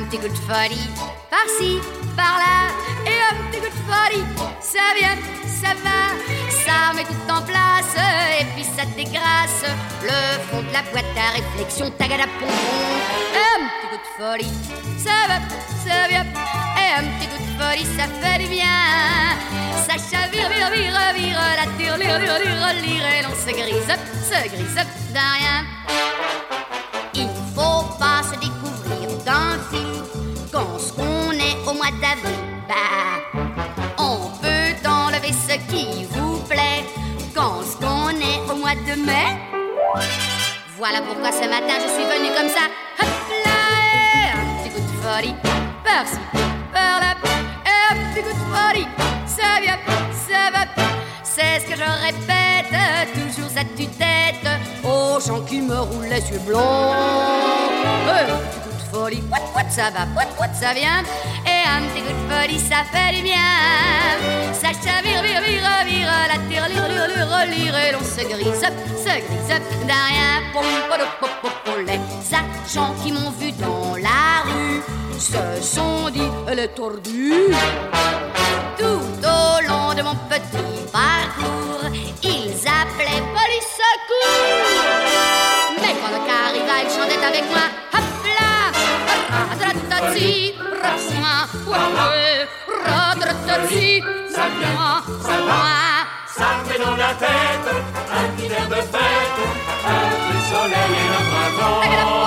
petit coup de folie, par-ci, par-là, et un petit coup de folie, ça vient, ça va, ça met tout en place, et puis ça dégrasse le fond de la boîte à réflexion, tagada-pom-pom. Un petit coup de folie, ça va, ça vient, et un petit coup de folie, ça fait du bien. Ça chavire, vire, vire, vire, la tire, lire, lire, lire, lire, et l'on se grise d'un rien. Il faut pas se découvrir d'un film quand on est au mois d'avril. Bah, on peut enlever ce qui vous plaît quand on est au mois de mai. Voilà pourquoi ce matin je suis venue comme ça. Hop là, et un petit coup de folie, par-ci, par-là, et un petit coup de folie, ça vient, ça va. C'est ce que je répète, toujours à tue-tête, aux gens qui me roulent les yeux blancs. Un petit coup de folie, pouet, ça va, pouet, ça vient. Et un petit coup de folie, ça fait du bien. Ça chavire, vire, vire, vire, la tire, lire, lire, lire, lire, et l'on se grise d'un rien. Pom, pom, pom, pom, les agents qui m'ont vu dans la rue se sont dit, elle est tordue. Tout au long de mon petit parcours, ils appelaient police secours. Mais quand le car arriva, ils chantaient avec moi. Hop là, radratati, rasma, ouais, radratati, ça vient, ça va. Ça met dans la tête un petit air de fête, avec le soleil et le printemps.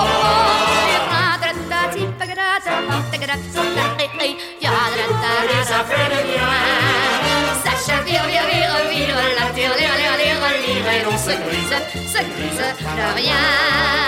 Et ça fait du bien. Ça chavire, vire, vire, vire, la tire, lire, lire, lire, lire, et l'on se grise de rien.